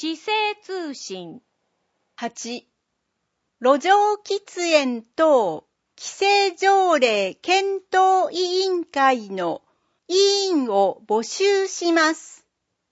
市政通信。 8、路上喫煙等規制条例検討委員会の委員を募集します。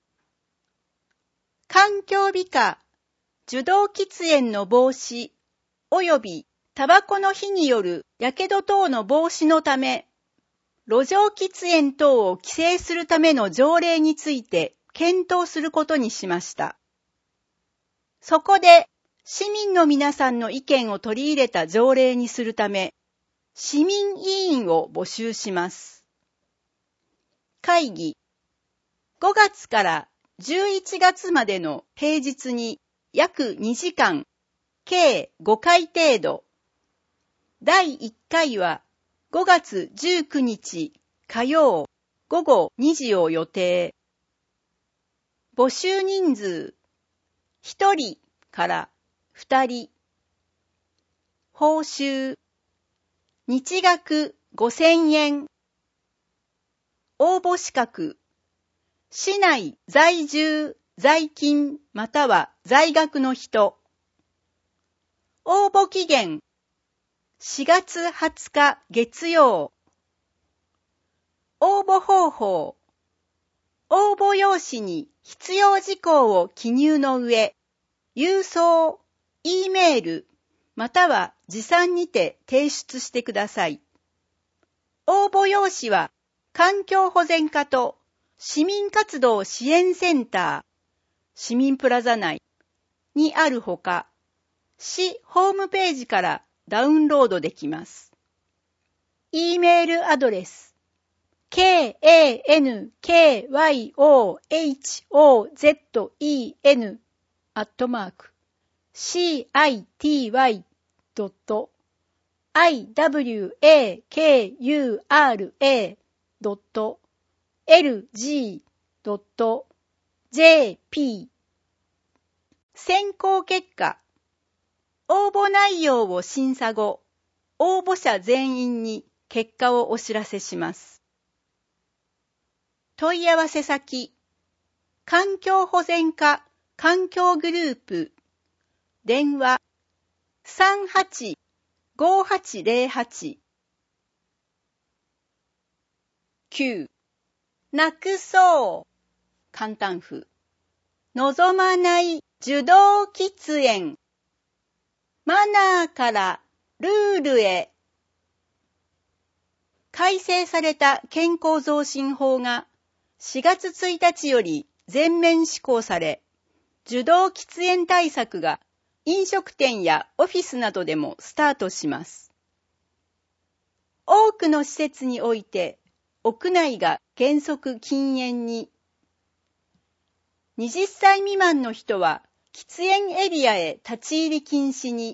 環境美化、受動喫煙の防止及びタバコの火による火傷等の防止のため、路上喫煙等を規制するための条例について検討することにしました。そこで、市民の皆さんの意見を取り入れた条例にするため、市民委員を募集します。会議、5月から11月までの平日に約2時間、計5回程度。第1回は5月19日火曜午後2時を予定。募集人数、1人から2人。報酬、日額5000円。応募資格、市内在住、在勤または在学の人。応募期限、4月20日月曜。応募方法、応募用紙に必要事項を記入の上、郵送、Eメール、または持参にて提出してください。応募用紙は、環境保全課と市民活動支援センター、市民プラザ内にあるほか、市ホームページからダウンロードできます。Eメールアドレス、city.iwakura.city.lg.jp 選考結果、応募内容を審査後、応募者全員に結果をお知らせします。問い合わせ先、環境保全課環境グループ、電話 385808 9、なくそう簡単符、望まない受動喫煙、マナーからルールへ。改正された健康増進法が4月1日より全面施行され、受動喫煙対策が飲食店やオフィスなどでもスタートします。多くの施設において屋内が原則禁煙に。20歳未満の人は喫煙エリアへ立ち入り禁止に。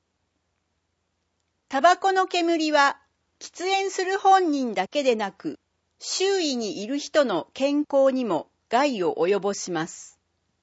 タバコの煙は喫煙する本人だけでなく、周囲にいる人の健康にも害を及ぼします。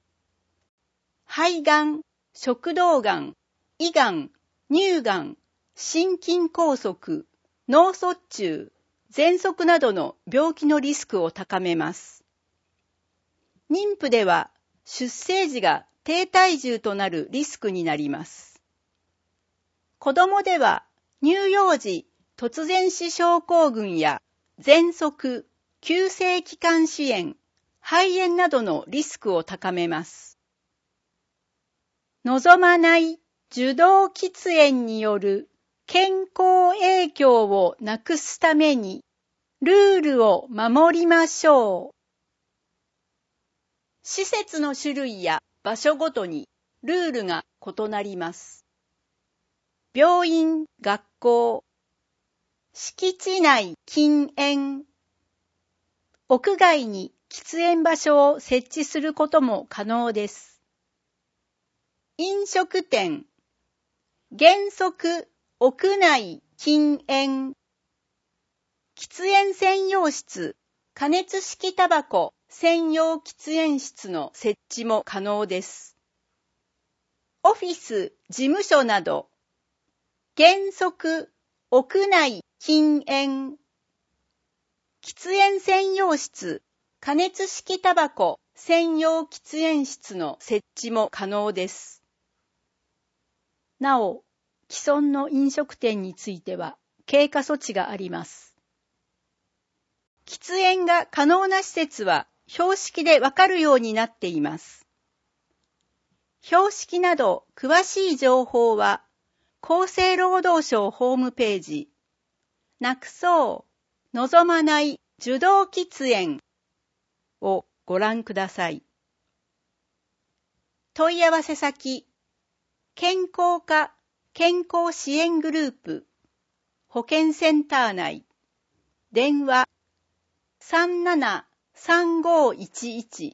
肺がん、食道がん、胃がん、乳がん、心筋梗塞、脳卒中、喘息などの病気のリスクを高めます。妊婦では出生時が低体重となるリスクになります。子供では乳幼児突然死症候群や喘息、急性気管支炎、肺炎などのリスクを高めます。望まない受動喫煙による健康影響をなくすためにルールを守りましょう。施設の種類や場所ごとにルールが異なります。病院、学校、敷地内禁煙、屋外に喫煙場所を設置することも可能です。飲食店、原則屋内禁煙、喫煙専用室、加熱式タバコ専用喫煙室の設置も可能です。オフィス、事務所など、原則屋内禁煙、喫煙専用室、加熱式タバコ専用喫煙室の設置も可能です。なお、既存の飲食店については経過措置があります。喫煙が可能な施設は標識でわかるようになっています。標識など詳しい情報は厚生労働省ホームページ、なくそう望まない受動喫煙をご覧ください。問い合わせ先、健康課健康支援グループ保健センター内、電話 37-3511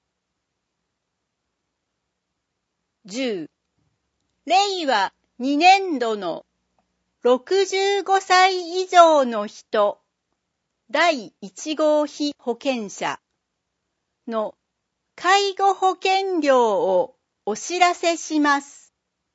10令和2年度の65歳以上の人第1号被保険者の介護保険料をお知らせします。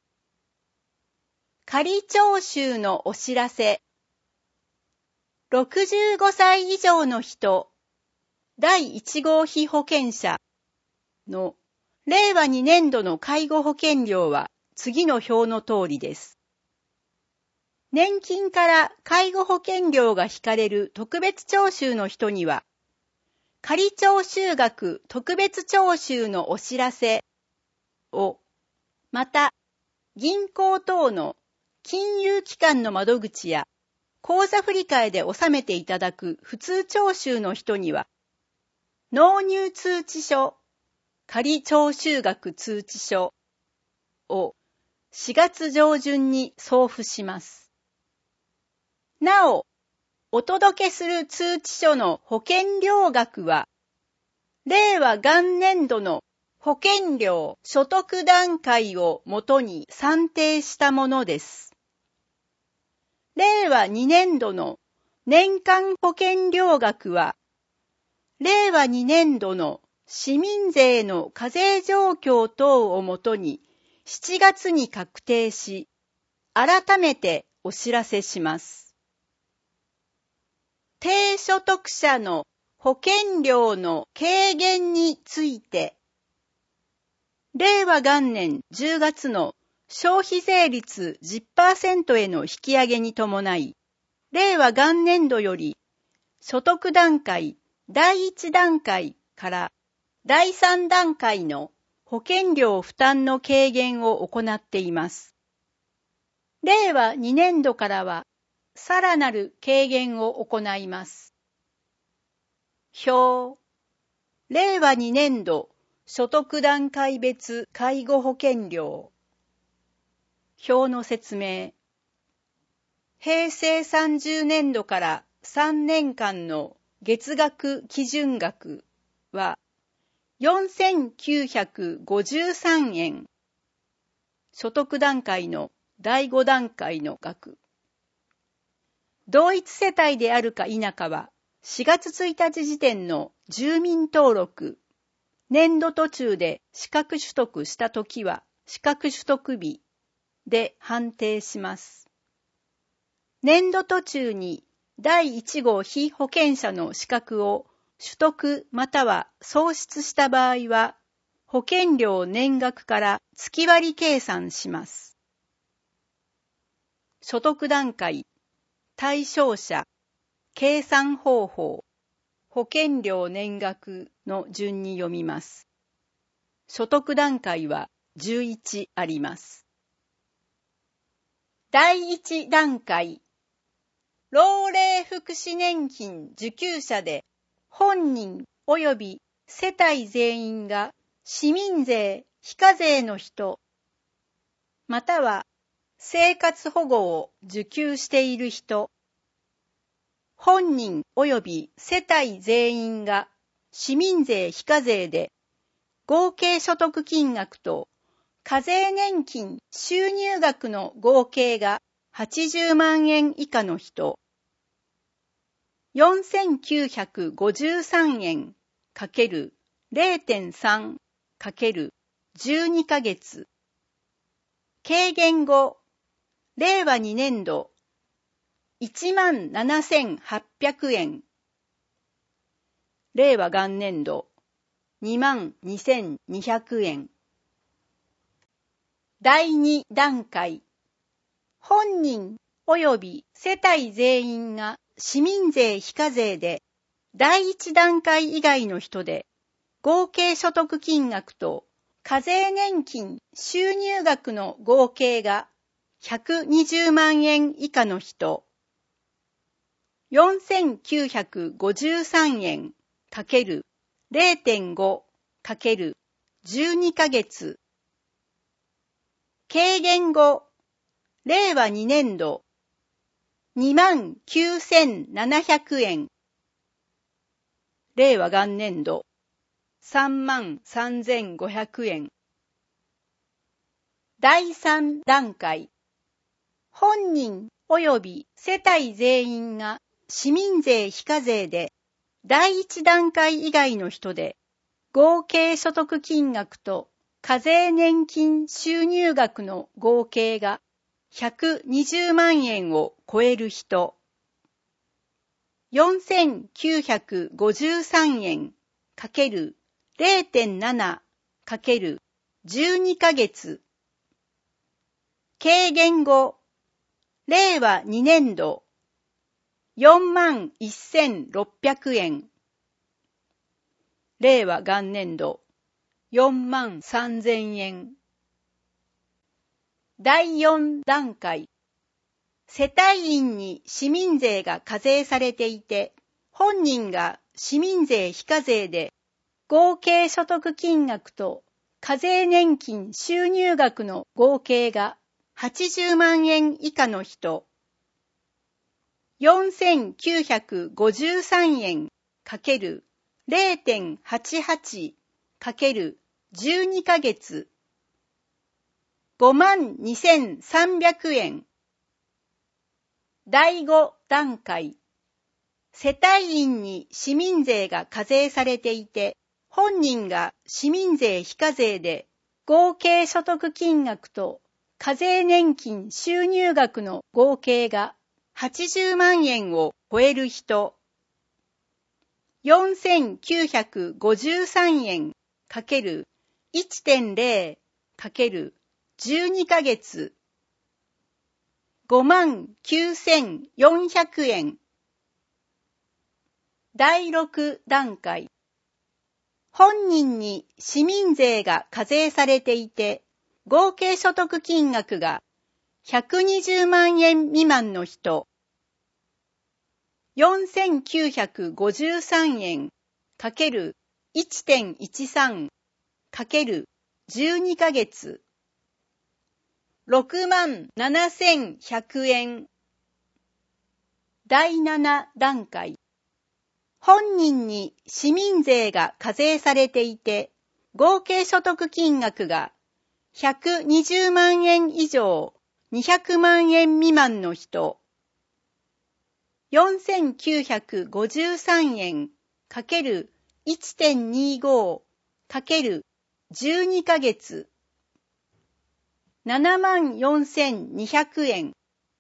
仮徴収のお知らせ。65歳以上の人第1号被保険者の令和2年度の介護保険料は次の表の通りです。年金から介護保険料が引かれる特別徴収の人には、仮徴収額特別徴収のお知らせを、また銀行等の金融機関の窓口や口座振替で納めていただく普通徴収の人には、納入通知書、仮徴収額通知書を4月上旬に送付します。なお、お届けする通知書の保険料額は、令和元年度の保険料所得段階をもとに算定したものです。令和2年度の年間保険料額は、令和2年度の市民税の課税状況等をもとに7月に確定し、改めてお知らせします。低所得者の保険料の軽減について、令和元年10月の消費税率 10% への引き上げに伴い、令和元年度より所得段階第1段階から第3段階の保険料負担の軽減を行っています。令和2年度からはさらなる軽減を行います。表、令和2年度所得段階別介護保険料。表の説明。平成30年度から3年間の月額基準額は4953円。所得段階の第5段階の額。同一世帯であるか否かは4月1日時点の住民登録、年度途中で資格取得したときは資格取得日で判定します。年度途中に第1号被保険者の資格を取得または喪失した場合は、保険料年額から月割り計算します。所得段階、対象者、計算方法、保険料年額の順に読みます。所得段階は11あります。第1段階、老齢福祉年金受給者で本人及び世帯全員が市民税非課税の人、または生活保護を受給している人、本人及び世帯全員が市民税非課税で合計所得金額と課税年金収入額の合計が80万円以下の人、4953円×0.3 ×12ヶ月。軽減後、令和2年度17,800円。令和元年度 22,200円。第2段階。本人及び世帯全員が市民税非課税で、第1段階以外の人で、合計所得金額と課税年金収入額の合計が120万円以下の人、4953円×0.5 × 12ヶ月。軽減後、令和2年度、29,700円。令和元年度、33,500円。第3段階。本人及び世帯全員が市民税非課税で、第1段階以外の人で、合計所得金額と課税年金収入額の合計が120万円を超える人、4953円×0.7 × 12ヶ月。軽減後、令和2年度、41,600円。令和元年度、43,000円。第4段階。世帯員に市民税が課税されていて、本人が市民税非課税で、合計所得金額と課税年金収入額の合計が80万円以下の人、4953円×0.88 × 12ヶ月。52,300円。第5段階。世帯員に市民税が課税されていて、本人が市民税非課税で、合計所得金額と課税年金収入額の合計が80万円を超える人、4953円×1.0 × 12ヶ月。59,400円。第6段階。本人に市民税が課税されていて、合計所得金額が120万円未満の人、4953円×1.13 × 12ヶ月。67,100円。第7段階。本人に市民税が課税されていて、合計所得金額が120万円以上200万円未満の人、4953円×1.25 × 12ヶ月。74,200円。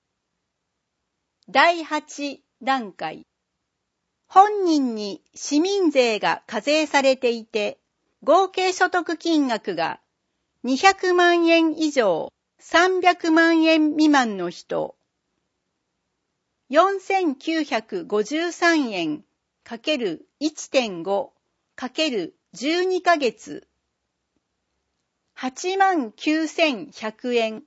第8段階。本人に市民税が課税されていて、合計所得金額が200万円以上300万円未満の人、4953円×1.5 × 12ヶ月。89,100円。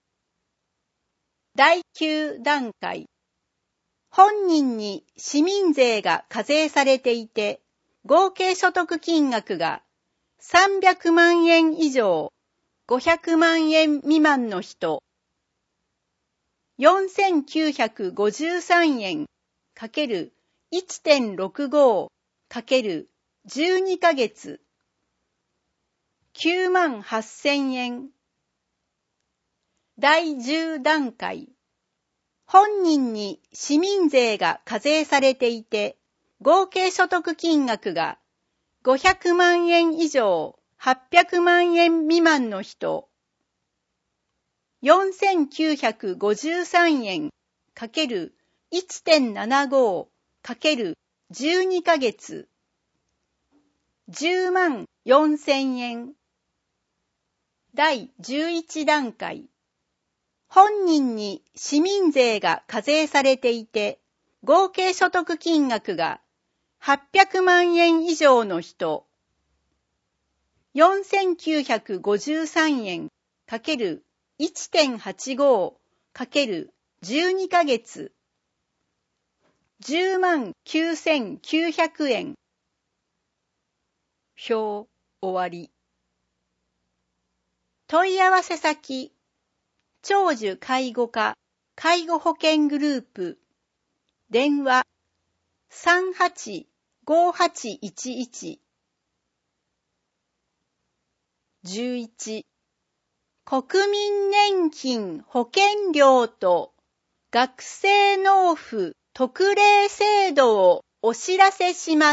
第9段階。本人に市民税が課税されていて、合計所得金額が300万円以上500万円未満の人、4953円×1.65 × 12ヶ月。98,000円。第10段階。本人に市民税が課税されていて、合計所得金額が500万円以上800万円未満の人、4953円×1.75 × 12ヶ月。 10万4000円。第11段階。本人に市民税が課税されていて、合計所得金額が800万円以上の人、4953円 ×1.85 ×12 ヶ月、10万9900円。表終わり。問い合わせ先、長寿介護課介護保険グループ、電話 385811。11、国民年金保険料と学生納付特例制度をお知らせします。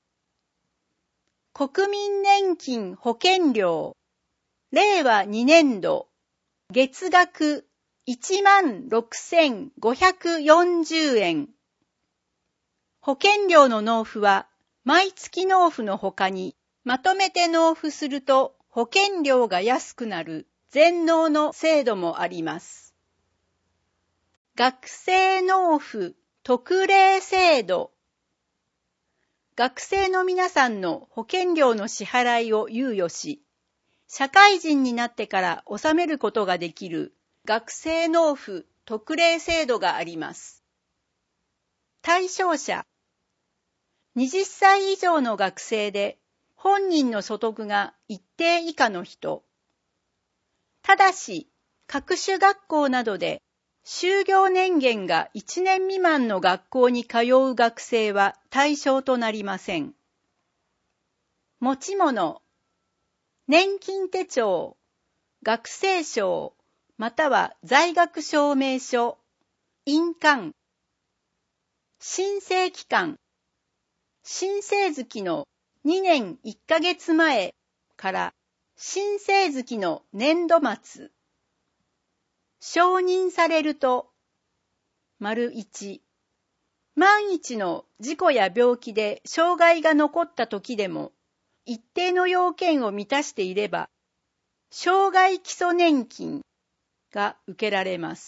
国民年金保険料、令和2年度、月額16,540円。保険料の納付は、毎月納付のほかに、まとめて納付すると保険料が安くなる全納の制度もあります。学生納付特例制度。学生の皆さんの保険料の支払いを猶予し、社会人になってから納めることができる学生納付特例制度があります。対象者、20歳以上の学生で本人の所得が一定以下の人。ただし、各種学校などで就業年限が1年未満の学校に通う学生は対象となりません。持ち物、年金手帳、学生証、または在学証明書、印鑑、申請期間、申請月の2年1ヶ月前から申請月の年度末。承認されると、1、万一の事故や病気で障害が残った時でも、一定の要件を満たしていれば、障害基礎年金が受けられます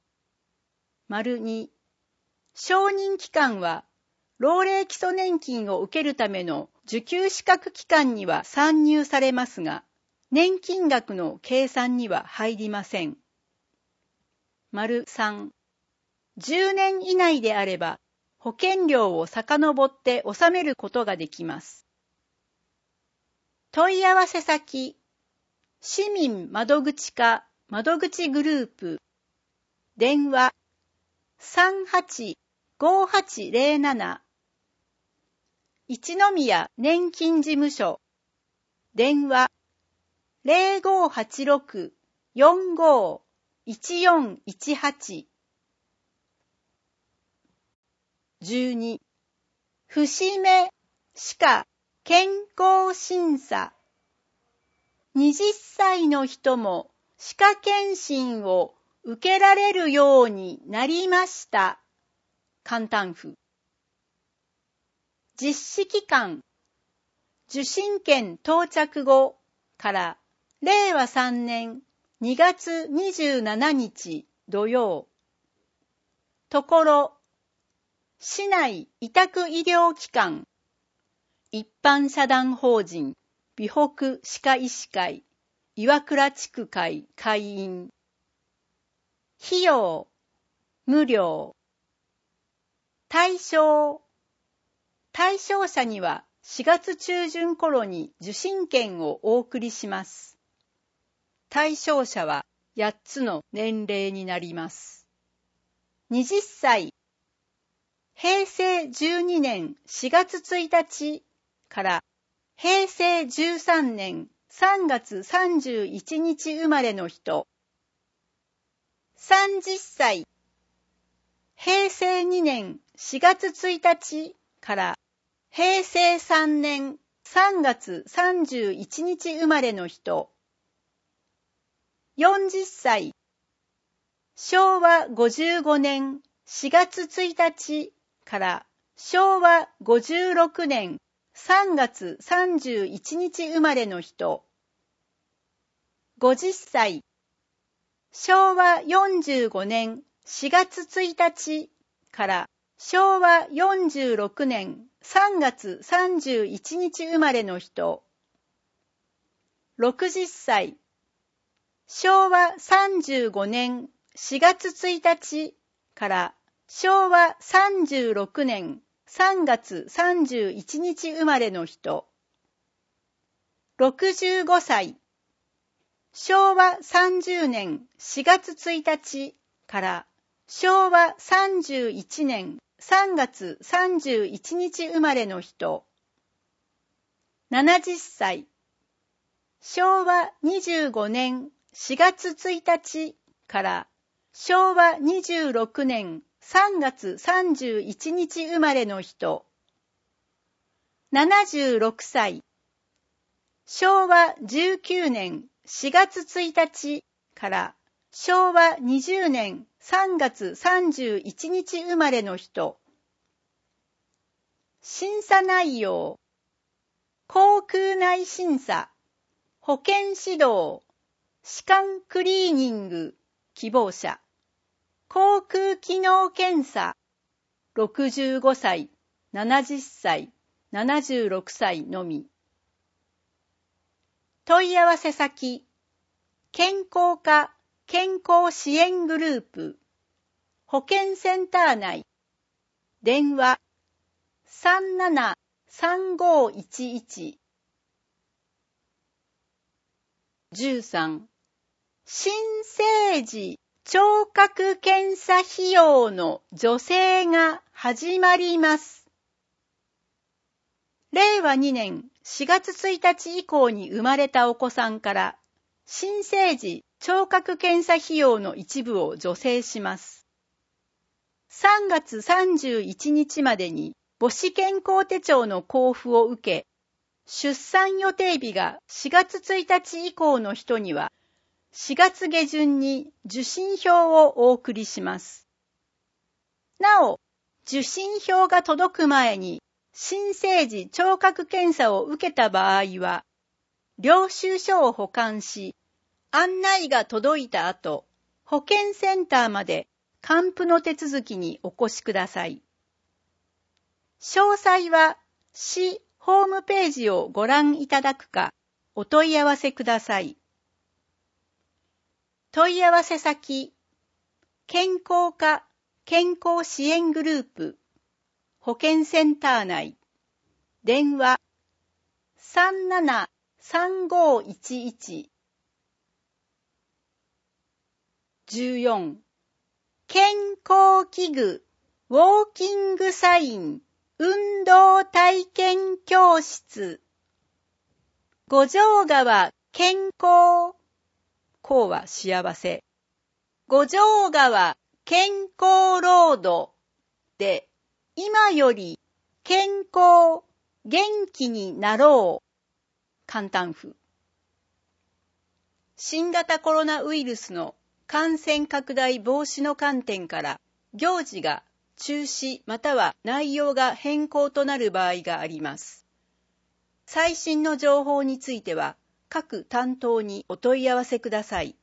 。2、承認期間は、老齢基礎年金を受けるための受給資格期間には算入されますが、年金額の計算には入りません。3、10年以内であれば、保険料を遡って納めることができます。問い合わせ先、市民窓口課窓口グループ、電話385807、一宮年金事務所、電話 0586-45-1418。12、節目歯科健康審査。20歳の人も歯科検診を受けられるようになりました。簡単符。実施期間、受診券到着後から令和3年2月27日土曜。ところ、市内委託医療機関、一般社団法人美北歯科医師会岩倉地区会会員。費用、無料。対象者には4月中旬頃に受診券をお送りします。対象者は8つの年齢になります。20歳、平成12年4月1日から平成13年3月31日生まれの人。30歳、平成2年4月1日から平成3年3月31日生まれの人。40歳、昭和55年4月1日から昭和56年 3月31日生まれの人。50歳。昭和45年4月1日から昭和46年3月31日生まれの人。60歳。昭和35年4月1日から昭和36年3月31日生まれの人。65歳。昭和30年4月1日から昭和31年3月31日生まれの人。70歳。昭和25年4月1日から昭和26年3月31日生まれの人。76歳。昭和19年4月1日から昭和20年3月31日生まれの人。審査内容。口腔内審査、保健指導、歯間クリーニング、希望者。口腔機能検査、65歳、70歳、76歳のみ。問い合わせ先、健康課健康支援グループ、保健センター内、電話373511。13、新生児聴覚検査費用の助成が始まります。令和2年4月1日以降に生まれたお子さんから新生児聴覚検査費用の一部を助成します。3月31日までに母子健康手帳の交付を受け、出産予定日が4月1日以降の人には4月下旬に受診票をお送りします。なお、受診票が届く前に新生児聴覚検査を受けた場合は、領収書を保管し、案内が届いた後、保健センターまで還付の手続きにお越しください。詳細は市ホームページをご覧いただくか、お問い合わせください。問い合わせ先、健康課健康支援グループ、保健センター内、電話373511。14、健康器具、ウォーキングサイン、運動体験教室。五条川健康、康は幸せ。五条川健康ロードで、今より健康、元気になろう。簡単譜。新型コロナウイルスの感染拡大防止の観点から行事が中止または内容が変更となる場合があります。最新の情報については各担当にお問い合わせください。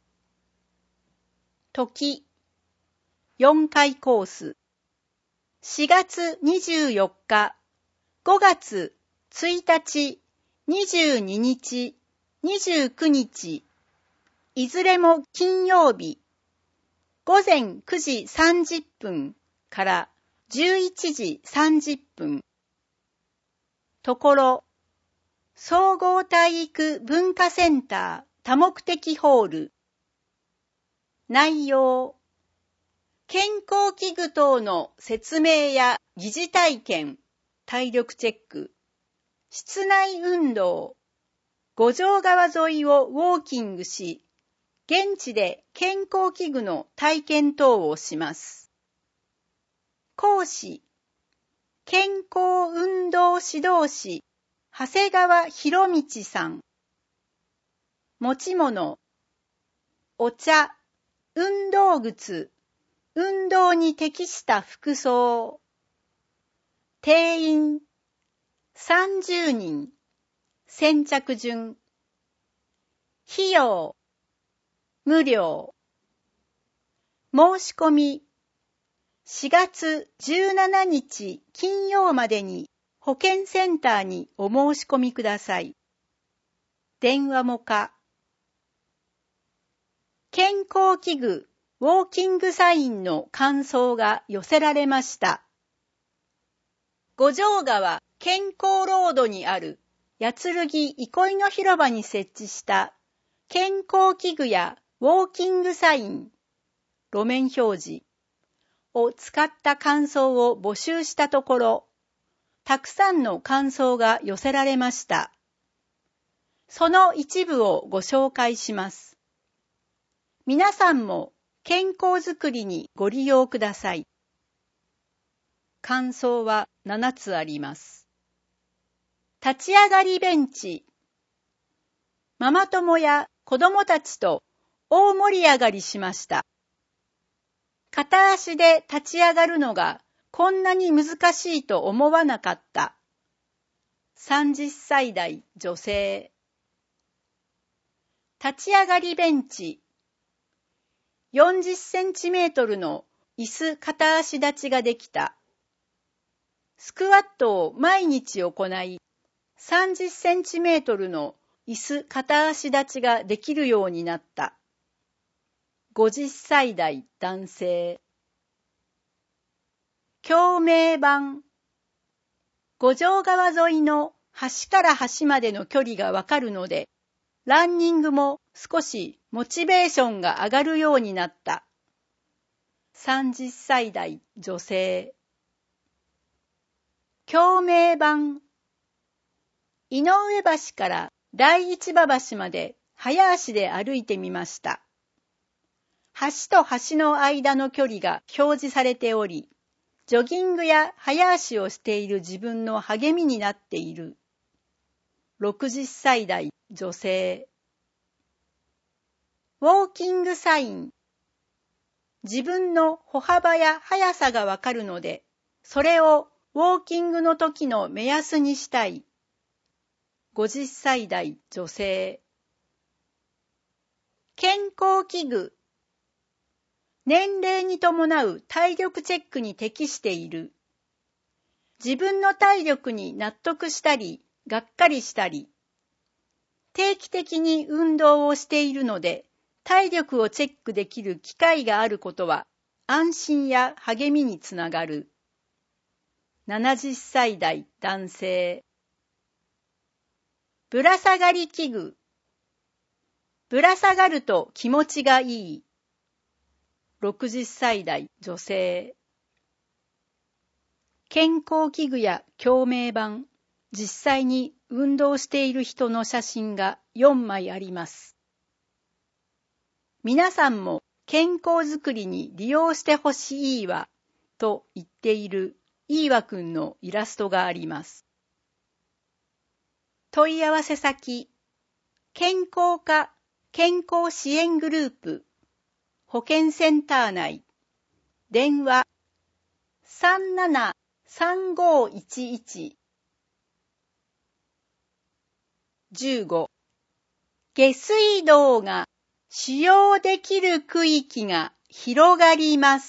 時、4回コース。4月24日、5月1日、22日、29日、いずれも金曜日、午前9時30分から11時30分。ところ、総合体育文化センター多目的ホール。内容、健康器具等の説明や疑似体験、体力チェック、室内運動、五条川沿いをウォーキングし、現地で健康器具の体験等をします。講師、健康運動指導士、長谷川博道さん。持ち物、お茶、運動靴、運動に適した服装。定員、 30人。先着順。費用。無料。申し込み。4月17日金曜までに保健センターにお申し込みください。電話も可。健康器具ウォーキングサインの感想が寄せられました。五条川健康ロードにある八剣憩いの広場に設置した健康器具やウォーキングサイン、路面表示を使った感想を募集したところ、たくさんの感想が寄せられました。その一部をご紹介します。皆さんも健康づくりにご利用ください。感想は7つあります。立ち上がりベンチ。ママ友や子供たちと大盛り上がりしました。片足で立ち上がるのがこんなに難しいと思わなかった。30歳代女性。立ち上がりベンチ。40センチメートルの椅子片足立ちができた。スクワットを毎日行い、30センチメートルの椅子片足立ちができるようになった。50歳代男性。橋名板。五条川沿いの端から端までの距離がわかるので、ランニングも少しモチベーションが上がるようになった。30歳代女性。橋名板。井上橋から第一馬橋まで早足で歩いてみました。橋と橋の間の距離が表示されており、ジョギングや早足をしている自分の励みになっている。60歳代女性。ウォーキングサイン。自分の歩幅や速さがわかるので、それをウォーキングの時の目安にしたい。50歳代女性。健康器具。年齢に伴う体力チェックに適している。自分の体力に納得したり、がっかりしたり。定期的に運動をしているので、体力をチェックできる機会があることは、安心や励みにつながる。70歳代男性。ぶら下がり器具。ぶら下がると気持ちがいい。60歳代女性。健康器具や橋名板、実際に運動している人の写真が4枚あります。皆さんも健康づくりに利用してほしいわと言っているいいわくんのイラストがあります。問い合わせ先、健康課健康支援グループ、保健センター内、電話 373511 15。下水道が使用できる区域が広がります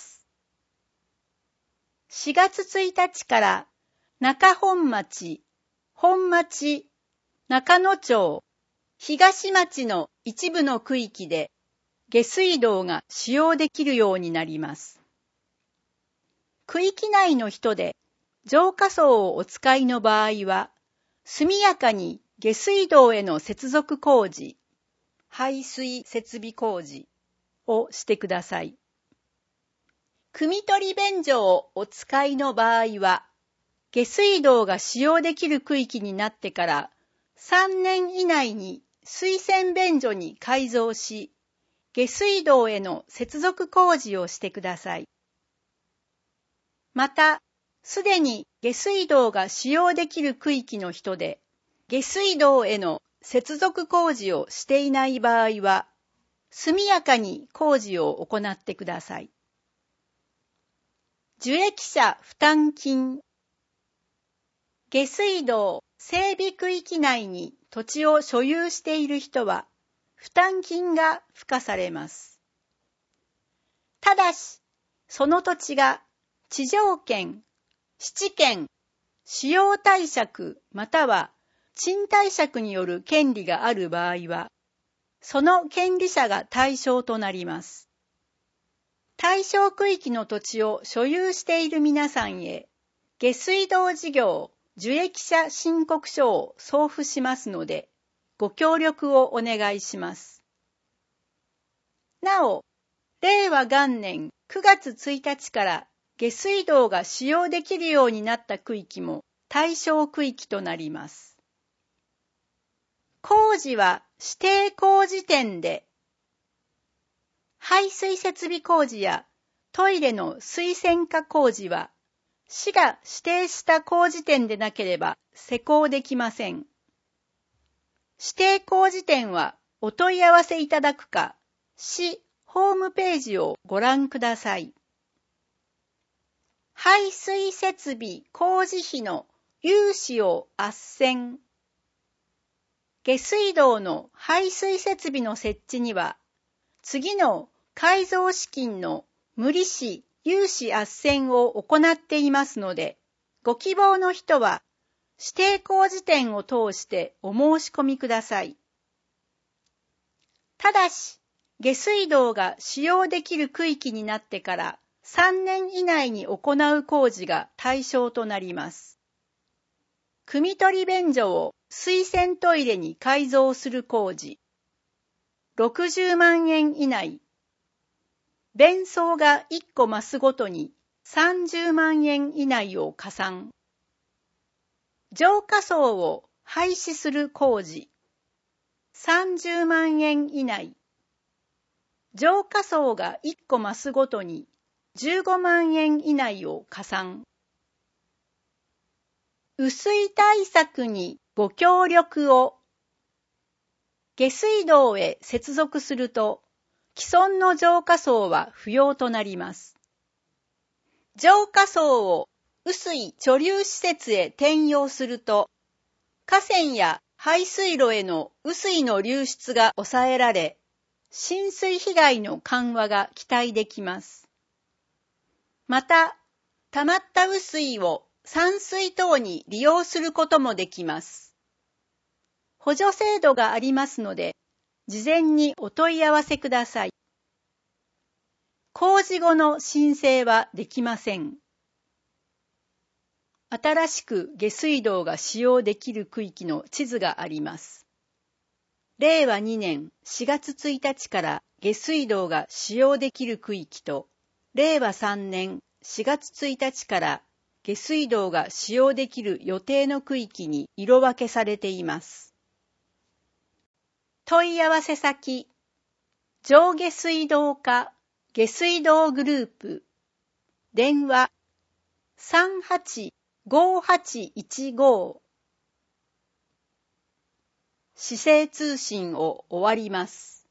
。4月1日から中本町、本町、中野町、東町の一部の区域で下水道が使用できるようになります。区域内の人で浄化槽をお使いの場合は、速やかに下水道への接続工事、排水設備工事をしてください。汲み取り便所をお使いの場合は、下水道が使用できる区域になってから3年以内に水洗便所に改造し、下水道への接続工事をしてください。また、すでに下水道が使用できる区域の人で、下水道への接続工事をしていない場合は、速やかに工事を行ってください。受益者負担金。 下水道整備区域内に土地を所有している人は、負担金が付加されます。ただし、その土地が地上権、質権、使用貸借または賃貸借による権利がある場合は、その権利者が対象となります。対象区域の土地を所有している皆さんへ、下水道事業受益者申告書を送付しますので、ご協力をお願いします。なお、令和元年9月1日から下水道が使用できるようになった区域も対象区域となります。工事は指定工事店で、排水設備工事やトイレの水洗化工事は、市が指定した工事店でなければ施工できません。指定工事店はお問い合わせいただくか、市ホームページをご覧ください。排水設備工事費の融資を斡旋。下水道の排水設備の設置には、次の改造資金の無利子融資斡旋を行っていますので、ご希望の人は指定工事店を通してお申し込みください。ただし、下水道が使用できる区域になってから3年以内に行う工事が対象となります。汲み取り便所を水洗トイレに改造する工事、60万円以内。便槽が1個増すごとに30万円以内を加算。浄化槽を廃止する工事、30万円以内。浄化槽が1個増すごとに15万円以内を加算。雨水対策にご協力を。下水道へ接続すると、既存の浄化槽は不要となります。浄化槽を雨水貯留施設へ転用すると、河川や排水路への雨水の流出が抑えられ、浸水被害の緩和が期待できます。また、溜まった雨水を散水等に利用することもできます。補助制度がありますので、事前にお問い合わせください。工事後の申請はできません。新しく下水道が使用できる区域の地図があります。令和2年4月1日から下水道が使用できる区域と、令和3年4月1日から下水道が使用できる予定の区域に色分けされています。問い合わせ先、上下水道課下水道グループ、電話385815。市政通信を終わります。